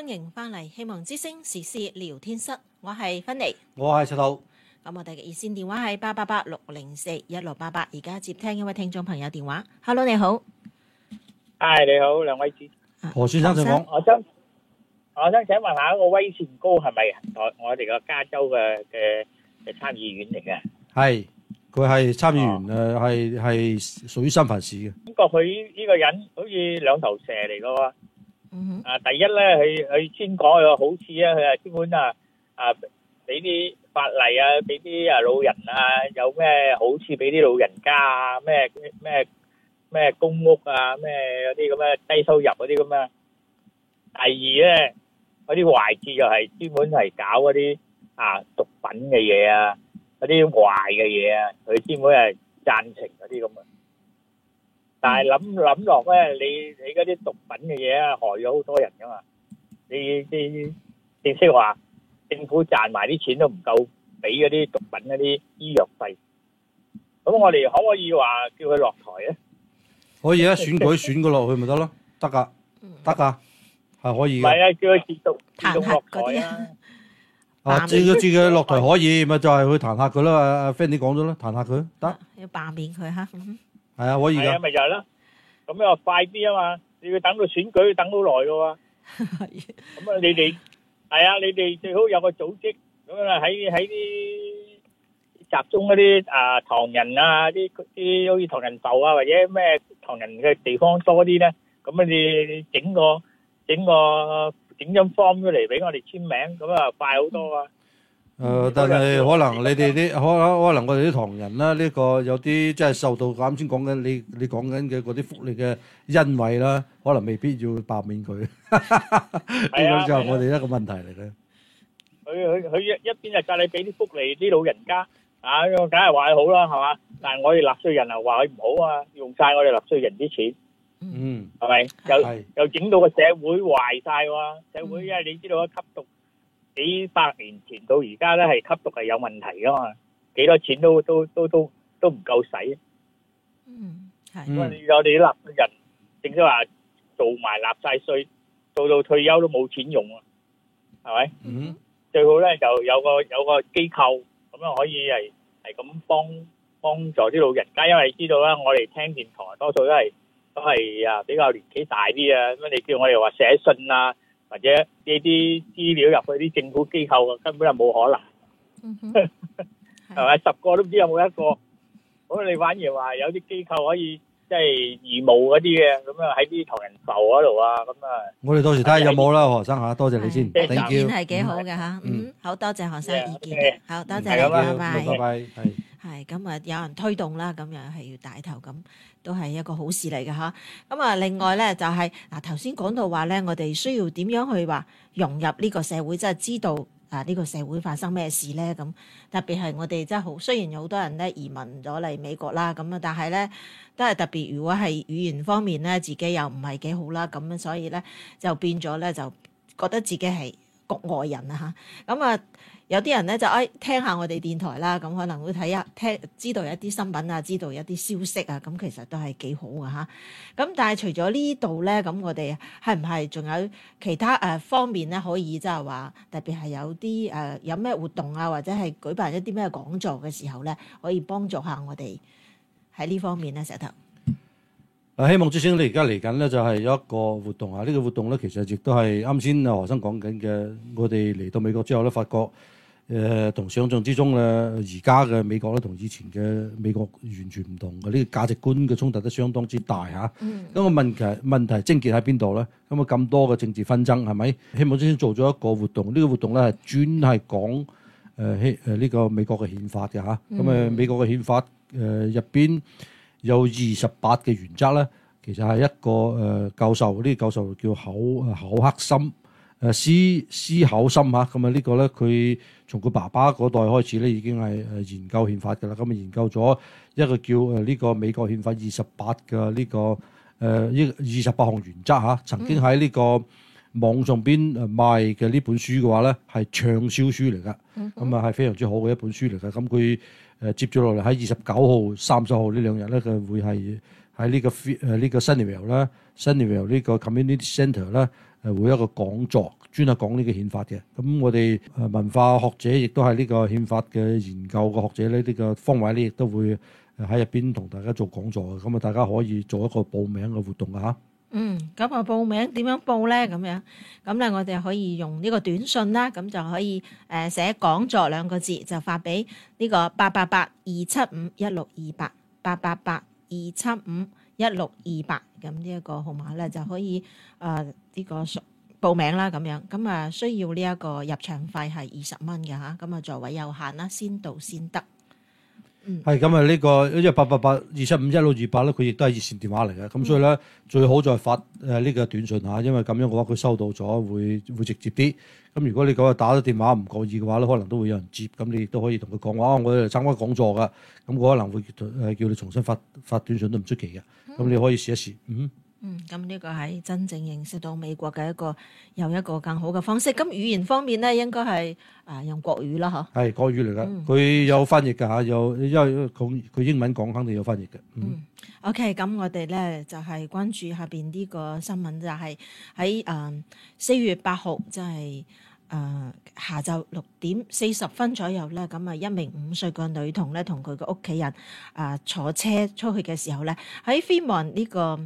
歡迎翻嚟希望之聲時事聊天室，我係芬妮， 我係石頭。 咁我哋嘅熱線電話係888-604-1688，而家接聽一位聽眾朋友電話。Hello， 你好。 係你好，兩位主持。 何先生請講。 我想請問下，個威善高係咪我哋個加州嘅參議員嚟嘅？ 係，佢係參議員，係屬於三藩市嘅。 感覺佢呢個人好似兩頭蛇嚟嘅喎。第一咧，佢先講佢個好處啊，佢係專門俾啲法例啊，俾啲老人啊，有咩好處俾啲老人家啊，咩公屋啊，咩嗰啲咁嘅低收入嗰啲咁啊。第二咧，嗰啲壞處就係專門係搞嗰啲毒品嘅嘢啊，嗰啲壞嘅嘢啊，佢專門係贊成嗰啲咁啊。但係諗落咧，你嗰啲毒品嘅嘢啊，害咗好多人噶嘛。你正式話政府賺埋啲錢都唔夠俾嗰啲毒品嗰啲醫藥費。咁我哋可唔可以話叫佢落台咧？ 可以啊，選舉選佢落去咪得咯，得噶，係可以嘅。 唔係啊，叫佢自動落台啊！ 自佢落台可以，咪就係去彈劾佢啦。阿 Fanny 講咗啦，彈劾佢得。 要罷免佢嚇。 係啊，可以係啊， 㗎。 咪就係咯。咁又快啲啊嘛！你要等到選舉，等好耐嘅喎。咁啊，你哋最好有個組織，咁啊喺啲集中嗰啲唐人啊，啲好似唐人埠啊，或者咩唐人嘅地方多啲咧。咁啊，你整張 form 出嚟俾我哋簽名，咁啊快好多啊！ 但係可能你哋啲可能我哋啲唐人啦，呢個有啲即係受到啱先講緊你講緊嘅嗰啲福利嘅恩惠啦，可能未必要罷免佢。呢個就係我哋一個問題嚟嘅。 佢一邊就教你俾啲福利啲老人家咁梗係話佢好啦，係嘛？但係我哋納稅人又話佢唔好啊，用晒我哋納稅人啲錢，係咪？又整到個社會壞晒喎！社會因為你知道吸毒。幾百年前到而家咧，係吸毒係有問題噶嘛？幾多錢都唔夠使。 係。 因為我哋啲納稅人，正所謂話做埋納晒稅，做到退休都冇錢用啊，係咪？最好咧就有個機構咁樣可以係咁幫助啲老人家，因為你知道啦，我哋聽電台多數都係比較年紀大啲啊，咁你叫我哋話寫信啊。或者呢啲資料入去啲政府機構啊，根本就冇可能，係咪？10個都唔知有冇一個。咁你反而話有啲機構可以即係義務嗰啲嘅，咁啊喺啲唐人埠嗰度啊，咁啊。 我哋到時睇下有冇啦，何生嚇，多謝你先。 意見係幾好嘅嚇，好多謝何生意見，好多謝你，拜拜。係咁啊，有人推動啦，咁又係要帶頭，咁都係一個好事嚟嘅嚇。咁啊，另外咧就係頭先講到話咧，我哋需要點樣去話融入呢個社會，即係知道呢個社會發生咩事咧。咁特別係我哋真係好，雖然有好多人咧移民咗嚟美國啦，咁啊，但係咧都係特別，如果係語言方面咧自己又唔係幾好啦，咁所以咧就變咗咧就覺得自己係局外人啊嚇。咁啊〜有啲人咧就聽下我哋電台啦，咁可能會知道一啲新聞啊，知道一啲消息啊，咁其實都係幾好嘅嚇。咁但係除咗呢度咧，咁我哋係唔係仲有其他方面咧可以即係話特別係有啲有咩活動啊，或者係舉辦一啲咩講座嘅時候咧，可以幫助下我哋喺呢方面咧，石頭。 希望之星，你而家嚟緊咧就係有一個活動啊！呢個活動咧其實亦都係啱先何生講緊嘅。我哋嚟到美國之後咧，發覺同想象之中咧，而家嘅美國咧同以前嘅美國完全唔同嘅，呢個價值觀嘅衝突都相當之大嚇。咁個問題症結喺邊度咧？咁多嘅政治紛爭係咪？希望之星做咗一個活動，呢個活動咧係專係講呢個美國嘅憲法嘅嚇。美國嘅憲法入邊有28嘅原則咧，其實係一個教授，呢個教授叫考克森。思考深嚇，咁啊呢個咧佢從佢爸爸嗰代開始咧已經係研究憲法㗎啦，咁啊研究咗一個叫呢個美國憲法28嘅呢個28項原則嚇，曾經喺呢個網上邊賣嘅呢本書嘅話咧係暢銷書嚟㗎，咁啊係非常之好嘅一本書嚟㗎，咁佢接住落嚟喺29號、30號呢兩日咧佢會係喺呢個 Sunnyvale 呢個 Community Centre 咧。會一個講座， 專係講呢個憲法嘅。咁我哋文化學者亦都係呢個憲法嘅研究嘅學者咧，呢個方位咧亦都會喺入邊同大家做講座嘅。咁啊，大家可以做一個報名嘅活動啊嚇。 咁啊，報名點樣報咧？咁咧，我哋可以用呢個短信啦，咁就可以寫講座2個字，就發俾呢個888-275-1628 888-275-1628，咁呢一個號碼咧就可以呢個報名啦咁樣。咁啊，需要呢一個入場費係20蚊嘅嚇，咁啊座位有限啦，先到先得。 係咁啊！呢個888-275-1628咧，佢亦都係熱線電話嚟嘅。咁所以咧，最好再發呢個短信嚇，因為咁樣嘅話，佢收到咗會直接啲。咁如果你嗰日打咗電話唔覺意嘅話咧，可能都會有人接。咁你亦都可以同佢講話，我哋參加講座㗎。咁我可能會叫你重新發短信都唔出奇嘅。咁你可以試一試。 咁呢個係真正認識到美國嘅有一個更好嘅方式。咁語言方面咧，應該係用國語啦，嗬。係國語嚟㗎，佢有翻譯㗎嚇，因為佢英文講肯定有翻譯嘅。 OK， 咁我哋咧就係關注下邊呢個新聞，就係喺4月8號，即係下晝6:40左右咧，咁啊1名5歲嘅女童咧，同佢嘅屋企人坐車出去嘅時候咧，喺Fremont呢個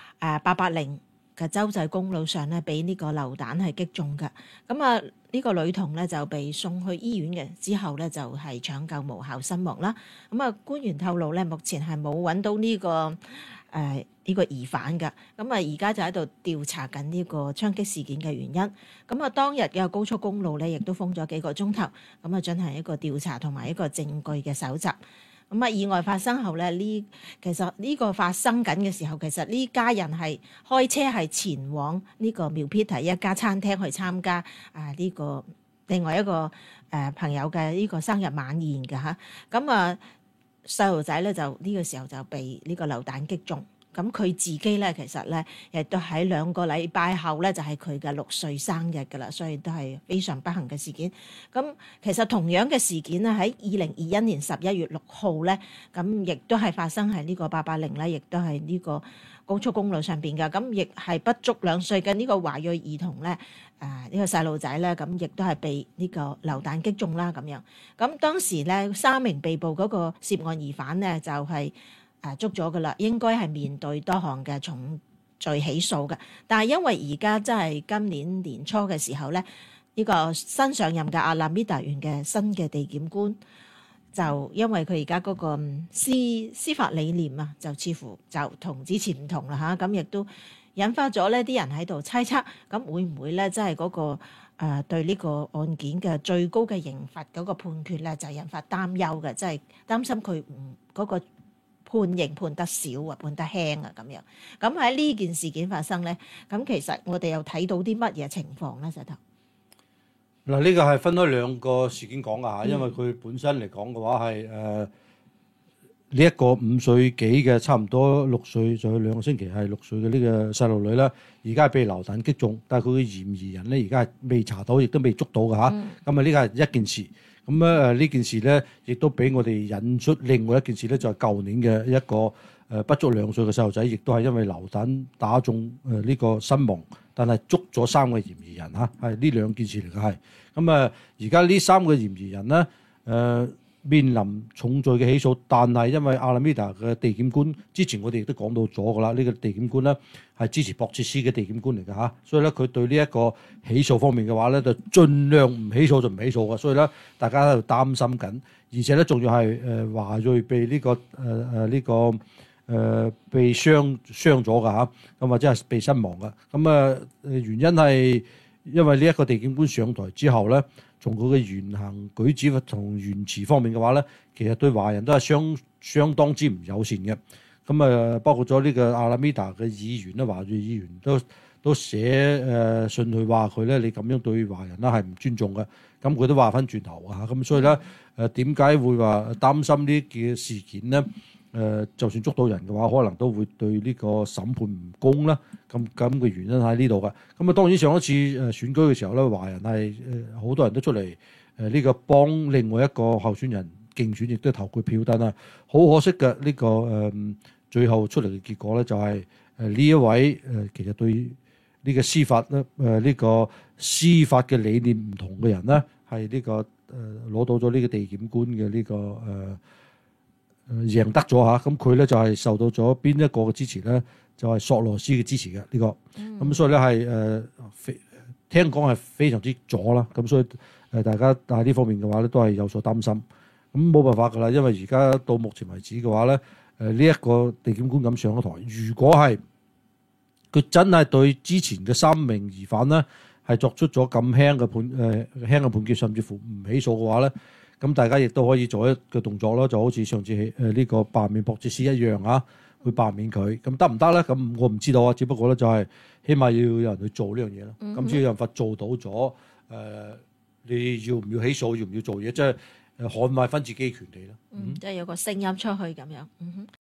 880嘅州際公路上咧，俾呢個榴彈係擊中嘅。咁啊，呢個女童咧就被送去醫院嘅，之後咧就係搶救無效身亡啦。咁啊，官員透露咧，目前係冇揾到呢個疑犯嘅。咁啊，而家就喺度調查緊呢個槍擊事件嘅原因。咁啊，當日嘅高速公路咧，亦都封咗幾個鐘頭，咁啊進行一個調查同埋一個證據嘅搜集。咁啊，意外發生後咧，其實呢個發生緊嘅時候，其實呢家人係開車係前往呢個Milpitas一家餐廳去參加呢個另外一個朋友嘅呢個生日晚宴嘅嚇。咁啊，細路仔咧就呢個時候就被呢個榴彈擊中。咁佢自己咧，其實咧亦都喺2個禮拜後咧，就係佢嘅6歲生日㗎啦，所以都係非常不幸嘅事件。咁其實同樣嘅事件咧，喺2021年11月6號咧，咁亦都係發生喺呢個880咧，亦都係呢個高速公路上邊嘅。咁亦係不足2歲嘅呢個華裔兒童咧，呢個細路仔咧，咁亦都係被呢個榴彈擊中啦咁樣。咁當時咧3名被捕嗰個涉案疑犯咧，就係捉咗噶啦，應該係面對多項嘅重罪起訴嘅。但係因為而家真係今年年初嘅時候咧，呢個新上任嘅阿拉米達縣嘅新嘅地檢官，就因為佢而家嗰個司法理念啊，就似乎就同之前唔同啦嚇。咁亦都引發咗呢啲人喺度猜測，咁會唔會咧，即係嗰個對呢個案件嘅最高嘅刑罰嗰個判決咧，就引發擔憂嘅，即係擔心佢唔嗰個判刑判得少啊，判得輕啊咁樣。咁喺呢件事件發生咧，咁其實我哋又睇到啲乜嘢情況咧？石頭嗱，呢個係分開2個事件講㗎嚇，因為佢本身嚟講嘅話係呢一個5歲幾嘅，差唔多6歲，仲有2個星期係6歲嘅呢個細路女啦，而家係被榴彈擊中，但係佢嘅嫌疑人咧而家係未查到，亦都未捉到㗎嚇。咁啊呢個係一件事。咁呢件事咧，亦都俾我哋引出另外一件事咧，就係舊年嘅一個不足2歲嘅細路仔，亦都係因為榴彈打中呢個身亡，但係捉咗3個嫌疑人嚇，係呢2件事嚟嘅係。咁而家呢3個嫌疑人咧面臨重罪嘅起訴，但係因為阿拉米達嘅地檢官之前我哋亦都講到咗㗎啦，呢個地檢官咧係支持博切斯嘅地檢官嚟㗎嚇，所以咧佢對呢一個起訴方面嘅話咧就盡量唔起訴就唔起訴㗎，所以咧大家喺度擔心緊，而且咧仲要係華裔被呢個被傷咗㗎嚇，咁或者係被身亡㗎，咁原因係因為呢一個地檢官上台之後咧，從佢嘅言行舉止同言辭方面嘅話咧，其實對華人都係相當之唔友善嘅。咁包括咗呢個阿拉米達嘅議員咧，華裔議員都寫信去話佢咧，你咁樣對華人啦係唔尊重嘅。咁佢都話翻轉頭啊，咁所以咧點解會話擔心呢件事件咧？就算捉到人嘅話，可能都會對呢個審判唔公啦。咁嘅原因喺呢度嘅。咁當然上一次選舉嘅時候咧，華人係好多人都出嚟呢個幫另外一個候選人競選，亦都投佢票，但係好可惜嘅呢個最後出嚟嘅結果咧，就係呢一位其實對呢個司法咧呢個司法嘅理念唔同嘅人咧，係呢個攞到咗呢個地檢官嘅呢個贏得咗嚇，咁佢咧就係受到咗邊一個嘅支持咧？就係索羅斯嘅支持嘅呢個，咁所以咧係聽講係非常之左啦，咁所以大家喺呢方面嘅話咧都係有所擔心，咁冇辦法㗎啦，因為而家到目前為止嘅話咧，呢一個地檢官咁上咗台，如果係佢真係對之前嘅3名疑犯咧係作出咗咁輕嘅判決，甚至乎唔起訴嘅話咧，咁大家亦都可以做一個動作咯，就好似上次呢個罷免博哲斯一樣啊。會罷免佢，咁得唔得咧？咁我唔知道啊，只不過咧就係起碼要有人去做呢樣嘢咯。咁只要有人法做到咗，你要唔要起訴，要唔要做嘢，即係捍衞翻自己嘅權利咯。 即係有個聲音出去咁樣。